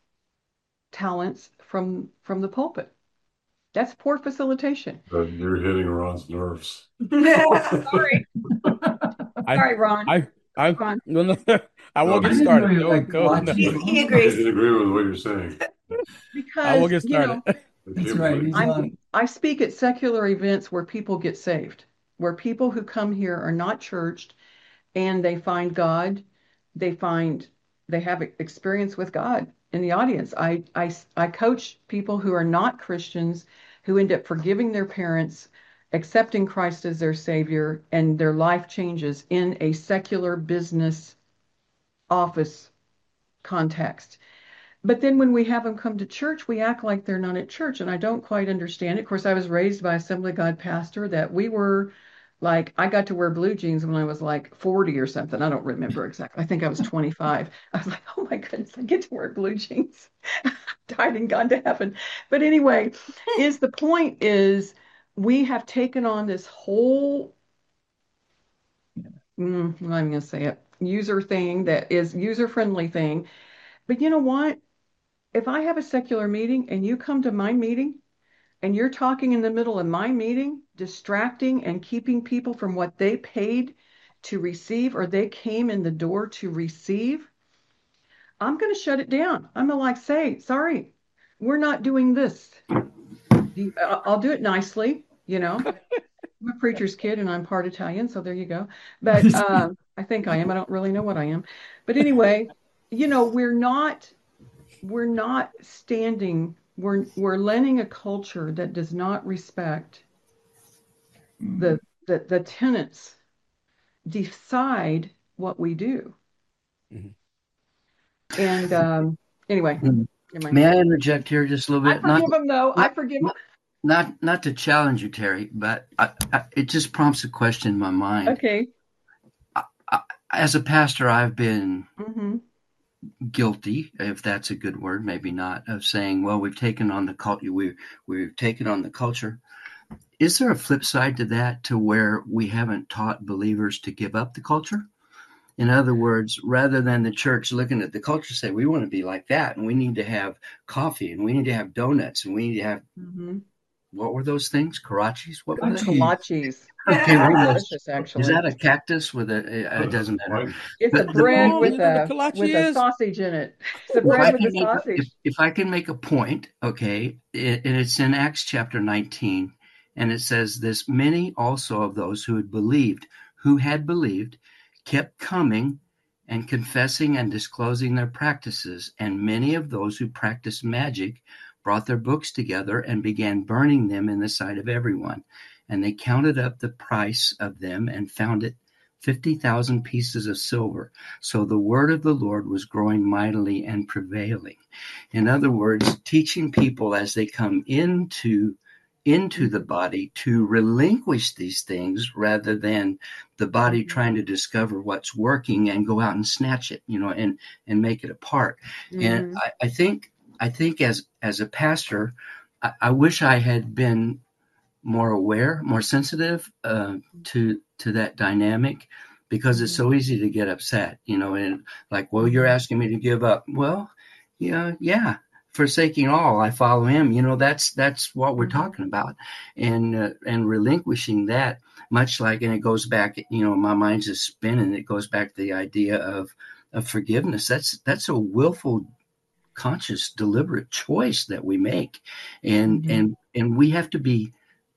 talents from from the pulpit. That's poor facilitation. But you're hitting Ron's nerves. Sorry, I sorry, Ron. I I Ron. no no I No, won't I get didn't know started. you Go like go no. he, kolaches, he Ron. I agrees. didn't agree with what you're saying. I won't Because, get you started. know, I That's can't right. believe He's I'm on. I speak at secular events where people get saved, where people who come here are not churched and they find God, they find they have e- experience with God in the audience. I I I coach people who are not Christians who end up forgiving their parents, accepting Christ as their savior, and their life changes in a secular business office context. But then when we have them come to church, we act like they're not at church. And I don't quite understand it. Of course, I was raised by Assembly of God pastor that we were like, I got to wear blue jeans when I was like forty or something. I don't remember exactly. I think I was twenty-five. I was like, oh my goodness, I get to wear blue jeans. died and gone to heaven. But anyway, is the point is we have taken on this whole, mm, I'm going to say it, user thing that is user-friendly thing. But you know what? If I have a secular meeting and you come to my meeting and you're talking in the middle of my meeting, distracting and keeping people from what they paid to receive or they came in the door to receive, I'm going to shut it down. I'm going to like say, sorry, we're not doing this. I'll do it nicely, you know. I'm a preacher's kid and I'm part Italian, so there you go. But um, I think I am. I don't really know what I am. But anyway, you know, we're not we're not standing, we're we're lending a culture that does not respect the the, the tenets decide what we do. Mm-hmm. And um, anyway, mm-hmm. May I interject here just a little bit? I forgive not, him, though. Not, I forgive him. Not not to challenge you, Terry, but I, I, it just prompts a question in my mind. Okay. I, I, as a pastor, I've been mm-hmm. guilty, if that's a good word, maybe not, of saying, "Well, we've taken on the culture. We we've taken on the culture." Is there a flip side to that, to where we haven't taught believers to give up the culture? In other words, rather than the church looking at the culture, say, "We want to be like that, and we need to have coffee, and we need to have donuts, and we need to have." Mm-hmm. What were those things? Karachis? What were they? Kolaches. Okay, what are those? Actually. Is that a cactus with a? It doesn't matter. It's but a bread the, with a with a sausage in it. It's a bread with a sausage. A, if, if I can make a point, okay, it, and it's in Acts chapter nineteen, and it says this: many also of those who had believed, who had believed, kept coming and confessing and disclosing their practices, and many of those who practiced magic brought their books together and began burning them in the sight of everyone. And they counted up the price of them and found it fifty thousand pieces of silver. So the word of the Lord was growing mightily and prevailing. In other words, teaching people as they come into, into the body to relinquish these things rather than the body trying to discover what's working and go out and snatch it, you know, and, and make it apart. Mm-hmm. And I, I think I think as as a pastor, I, I wish I had been more aware, more sensitive uh, to to that dynamic, because it's so easy to get upset, you know, and like, well, you're asking me to give up. Well, yeah, yeah, forsaking all, I follow him. You know, that's that's what we're talking about, and uh, and relinquishing that, much like, and it goes back, you know, my mind's just spinning. It goes back to the idea of of forgiveness. That's that's a willful, conscious, deliberate choice that we make, and mm-hmm. and and we have to be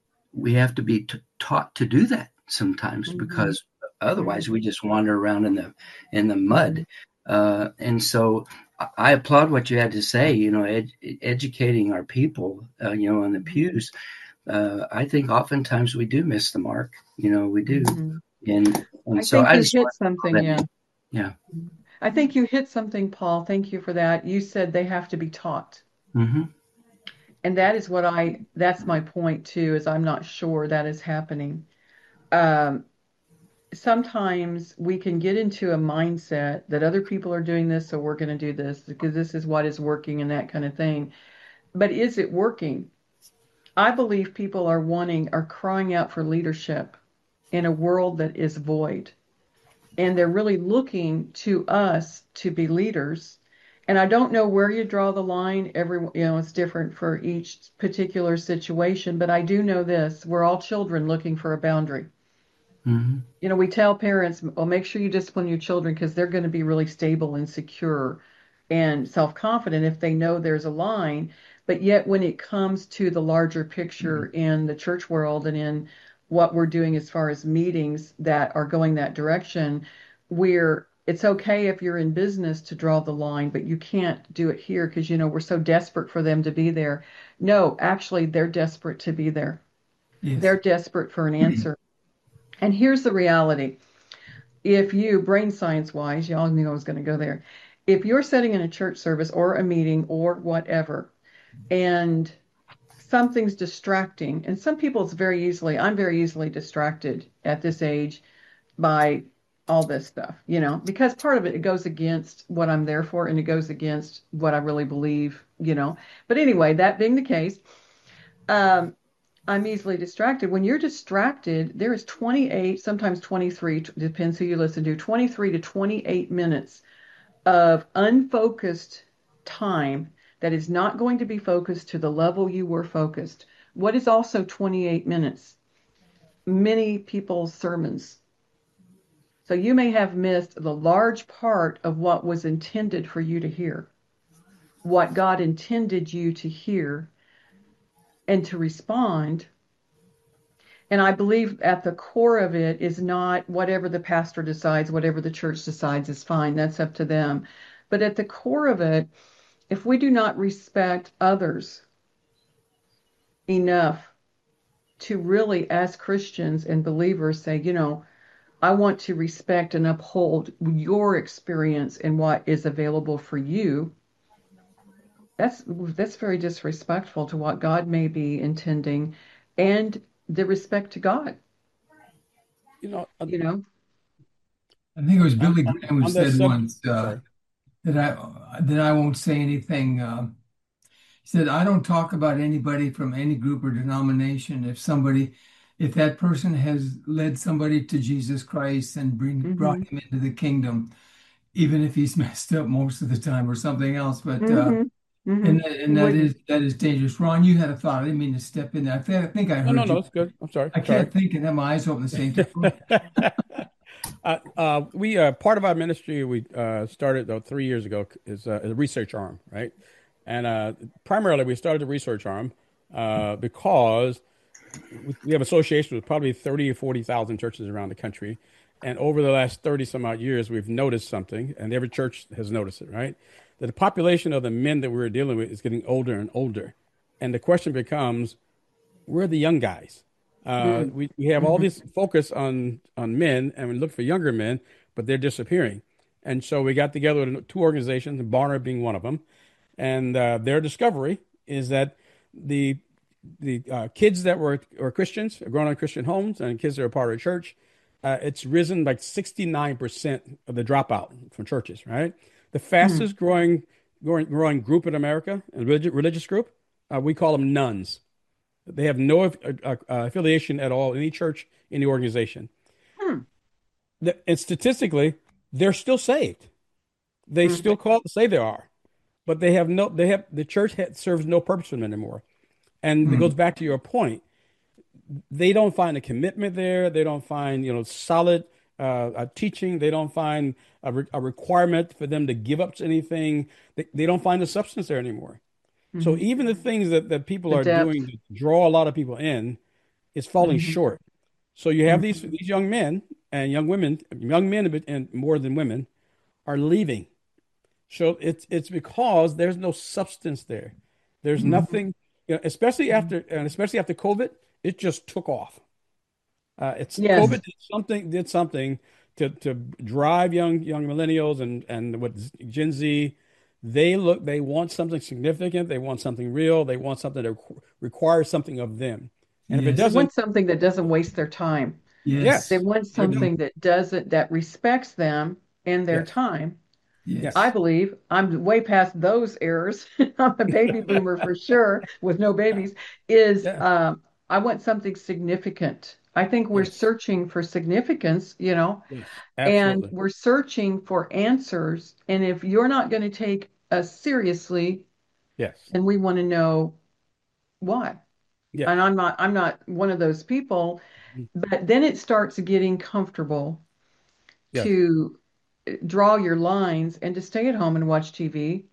we have to be t- taught to do that sometimes, mm-hmm. because otherwise we just wander around in the in the mud. Uh, and so I applaud what you had to say. You know, ed- educating our people, uh, you know, in the pews. Uh, I think oftentimes we do miss the mark. You know, we do, mm-hmm. and and I so think I you just hit something. Yeah, yeah. I think you hit something, Paul. Thank you for that. You said they have to be taught. Mm-hmm. And that is what I, that's my point too, is I'm not sure that is happening. Um, sometimes we can get into a mindset that other people are doing this, so we're going to do this because this is what is working and that kind of thing. But is it working? I believe people are wanting, are crying out for leadership in a world that is void. And they're really looking to us to be leaders. And I don't know where you draw the line. Every, you know, it's different for each particular situation. But I do know this: we're all children looking for a boundary. Mm-hmm. You know, we tell parents, well, make sure you discipline your children because they're going to be really stable and secure and self-confident if they know there's a line. But yet when it comes to the larger picture mm-hmm. in the church world and in what we're doing as far as meetings that are going that direction, we're, it's okay if you're in business to draw the line, but you can't do it here because, you know, we're so desperate for them to be there. No, actually, they're desperate to be there. Yes. They're desperate for an answer. And here's the reality. If you, brain science wise, y'all knew I was going to go there. If you're sitting in a church service or a meeting or whatever, and something's distracting, and some people it's very easily, I'm very easily distracted at this age by all this stuff, you know, because part of it, it goes against what I'm there for and it goes against what I really believe, you know. But anyway, that being the case, um, I'm easily distracted. When you're distracted, there is twenty-eight, sometimes twenty-three, depends who you listen to, twenty-three to twenty-eight minutes of unfocused time that is not going to be focused to the level you were focused. What is also twenty-eight minutes? Many people's sermons. So you may have missed the large part of what was intended for you to hear, what God intended you to hear and to respond. And I believe at the core of it is not whatever the pastor decides, whatever the church decides is fine. That's up to them. But at the core of it, if we do not respect others enough to really, as Christians and believers, say, you know, I want to respect and uphold your experience and what is available for you. That's that's very disrespectful to what God may be intending and the respect to God. You know, uh, You know, I think it was Billy on, Graham who on that said subject, once uh, sorry. that I that I won't say anything. Uh, he said, I don't talk about anybody from any group or denomination. If somebody, if that person has led somebody to Jesus Christ and bring brought mm-hmm, him into the kingdom, even if he's messed up most of the time or something else, but uh, mm-hmm, mm-hmm. and that, and You that wouldn't. is that is dangerous. Ron, you had a thought. I didn't mean to step in there. I, th- I think I No, no, heard no, you. it's good. I'm sorry. I Sorry. can't think and have my eyes open at the same time. uh, uh, we uh, part of our ministry we uh, started uh, three years ago is uh, a research arm, right? And uh, primarily we started the research arm uh, because we, we have associations with probably thirty or forty thousand churches around the country, and over the last thirty some odd years, we've noticed something, and every church has noticed it, right? That the population of the men that we're dealing with is getting older and older, and the question becomes, where are the young guys? Uh, Mm-hmm. we, we have all this focus on on men, and we look for younger men, but they're disappearing. And so we got together with two organizations, Barna being one of them, and uh, their discovery is that the the uh, kids that were were Christians, grown up in Christian homes, and kids that are part of the church, uh, it's risen like sixty-nine percent of the dropout from churches, right? The fastest growing growing, growing group in America, a religious, religious group, uh, we call them nuns. They have no uh, uh, affiliation at all in any church, any organization. Hmm. The, and statistically, they're still saved. They Mm-hmm. still call say they are, but they have no. They have the church ha- serves no purpose for them anymore. And it Hmm. goes back to your point. They don't find a commitment there. They don't find you know solid uh, uh, teaching. They don't find a, re- a requirement for them to give up to anything. They, they don't find the substance there anymore. So Mm-hmm. even the things that, that people The are depth. doing to draw a lot of people in is falling Mm-hmm. short. So you have these these young men and young women, young men and more than women, are leaving. So it's it's because there's no substance there. There's nothing, you know, especially after and especially after COVID, it just took off. Uh, it's Yes. COVID did something did something to to drive young young millennials and and with Gen Z. They look, they want something significant. They want something real. They want something that requ- requires something of them. And if it Yes. They doesn't, want something that doesn't waste their time. Yes. They yes, want they do. something that doesn't, that respects them and their Yes, time. Yes. I yes, believe I'm way past those errors. I'm a baby boomer for sure with no babies. Is yeah, um, I want something significant. I think we're yes, searching for significance, you know, yes, and absolutely. we're searching for answers. And if you're not going to take us seriously, Yes, then we want to know why. yes, And I'm not I'm not one of those people, mm, but then it starts getting comfortable yes, to draw your lines and to stay at home and watch T V,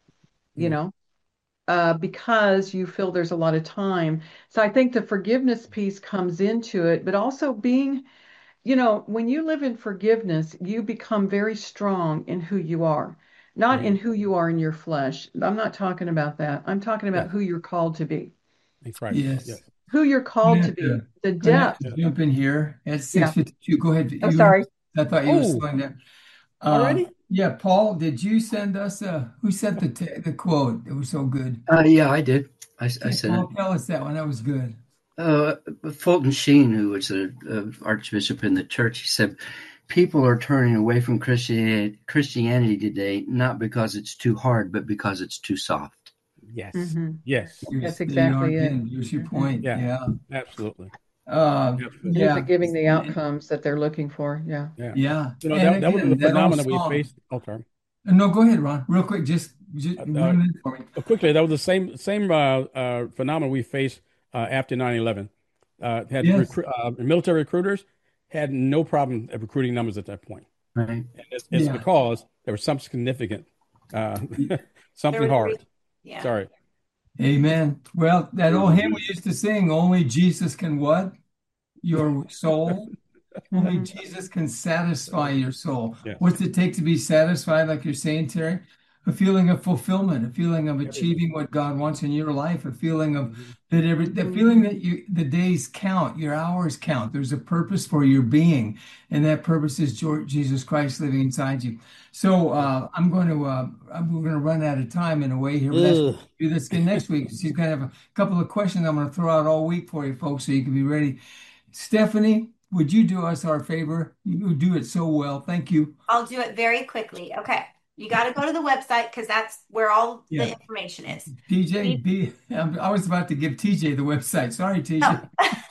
you mm, know, uh, because you feel there's a lot of time. So I think the forgiveness piece comes into it, but also being, you know, when you live in forgiveness, you become very strong in who you are, not in mhm, who you are in your flesh. I'm not talking about that. I'm talking about yes, who you're called to be, in Christ. Yes. Yes, who you're I'm called gonna to have be, to, the gonna have depth. to yes. jump in here at Yeah. six fifty-two. Go ahead. Oh, You, sorry. I thought you were Oh, slowing down. Uh, already? yeah, Paul, did you send us a, who sent the te- the quote? It was so good. Uh, yeah, I did. I, I Okay, said Paul, it. tell us that one. That was good. Uh, Fulton Sheen, who was an Archbishop in the church, he said, people are turning away from Christianity, Christianity today, not because it's too hard, but because it's too soft. Yes. Mm-hmm. Yes. That's exactly it. Here's your point. Yeah. Yeah. Absolutely. Uh, Absolutely. It yeah. isn't giving the outcomes that they're looking for. Yeah. Yeah. Yeah. You know, And that, that was again, the that old phenomenon we song- faced. Oh, sorry. No, go ahead, Ron. Real quick, just, just Uh, one minute for me. Uh, Quickly, that was the same same uh, uh, phenomenon we faced uh, after nine eleven. Uh, had Yes. recru- uh, military recruiters had no problem at recruiting numbers at that point. Right. And it's, it's Yeah. because there was something significant, uh, something There was a hard. reason. Yeah. Sorry. Amen. Well, that old hymn we used to sing, only Jesus can what? Your soul. Only Jesus can satisfy your soul. Yes. What's it take to be satisfied, like you're saying, Terry? A feeling of fulfillment, a feeling of achieving what God wants in your life, a feeling of that every the feeling that you the days count, your hours count. There's a purpose for your being, and that purpose is George, Jesus Christ living inside you. So uh, I'm going to uh, I'm, we're going to run out of time in a way here. But that's, Ugh. do this again next week. She's going to have a couple of questions I'm going to throw out all week for you folks, so you can be ready. Stephanie, would you do us our favor? You do it so well. Thank you. I'll do it very quickly. Okay. You got to go to the website because that's where all Yeah. the information is. T J, B, I was about to give T J the website. Sorry, T J. No.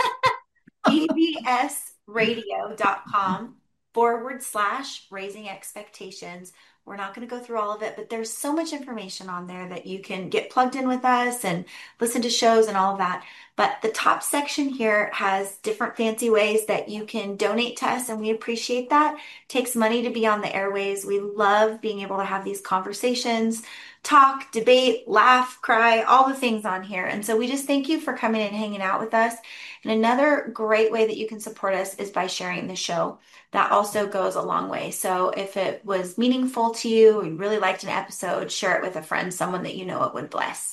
b b s radio dot com forward slash raising expectations. We're not going to go through all of it, but there's so much information on there that you can get plugged in with us and listen to shows and all of that. But the top section here has different fancy ways that you can donate to us, and we appreciate that. It takes money to be on the airways. We love being able to have these conversations, talk, debate, laugh, cry, all the things on here. And so we just thank you for coming and hanging out with us. And another great way that you can support us is by sharing the show. That also goes a long way. So if it was meaningful to you, or you really liked an episode, share it with a friend, someone that you know it would bless.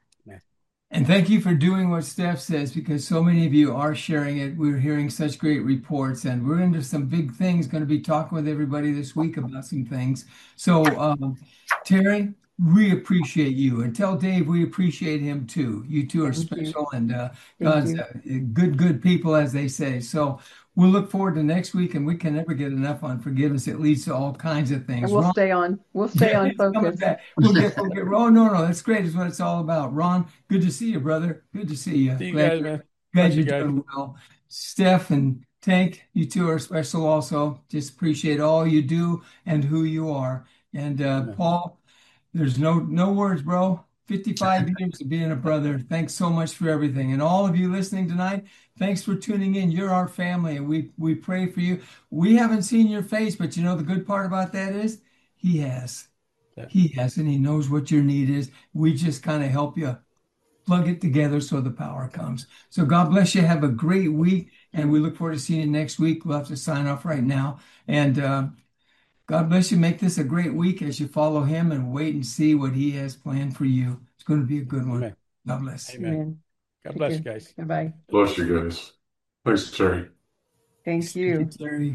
And thank you for doing what Steph says, because so many of you are sharing it. We're hearing such great reports, and we're into some big things, going to be talking with everybody this week about some things. So, um, Terry, we appreciate you. And tell Dave we appreciate him too. You two are Thank special and uh, Thank God's you. uh, good, good people, as they say. So we'll look forward to next week, and we can never get enough on forgiveness. It leads to all kinds of things. And we'll Ron- stay on. We'll stay Yeah, on it's coming focus. back. We'll get, we'll get, oh, no, no, that's great. It's what it's all about. Ron, good to see you, brother. Good to see you. See you Glad guys, you're- man. Glad Bless you're you guys. doing well. Steph and Tank, you two are special also. Just appreciate all you do and who you are. And uh, Yeah. Paul, there's no no words, bro. fifty-five years of being a brother. Thanks so much for everything. And all of you listening tonight, thanks for tuning in. You're our family, and we, we pray for you. We haven't seen your face, but you know the good part about that is he has. Yeah. He has, and he knows what your need is. We just kind of help you plug it together so the power comes. So God bless you. Have a great week, and we look forward to seeing you next week. We'll have to sign off right now. And uh, God bless you. Make this a great week as you follow him and wait and see what he has planned for you. It's going to be a good one. Amen. God bless. Amen. Amen. God Take bless you care. guys. Bye-bye. Bless you guys. Thanks, Terry. Thank you. Terry.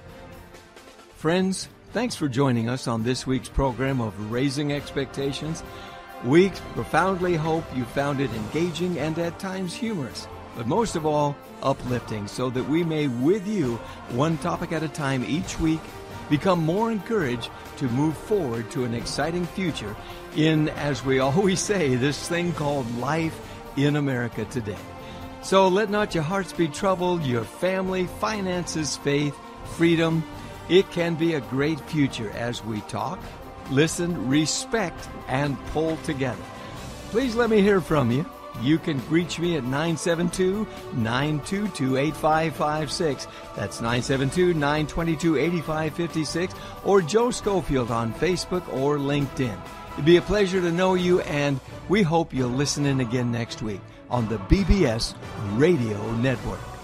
Friends, thanks for joining us on this week's program of Raising Expectations. We profoundly hope you found it engaging and at times humorous, but most of all, uplifting, so that we may, with you, one topic at a time each week, become more encouraged to move forward to an exciting future in, as we always say, this thing called life in America today. So let not your hearts be troubled, your family, finances, faith, freedom. It can be a great future as we talk, listen, respect, and pull together. Please let me hear from you. You can reach me at nine seven two, nine two two, eight five five six. That's nine seven two, nine two two, eight five five six, or Joe Schofield on Facebook or LinkedIn. It'd be a pleasure to know you, and we hope you'll listen in again next week on the B B S Radio Network.